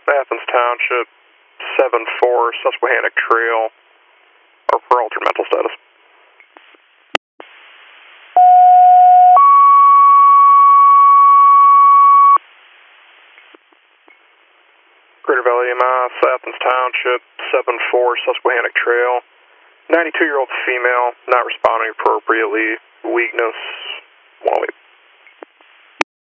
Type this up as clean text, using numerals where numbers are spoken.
Athens Township, 7-4, Susquehannock Trail, or for altered mental status. Greater Valley EMS, Athens Township, 7-4, Susquehannock Trail. 92-year-old female, not responding appropriately, weakness, want me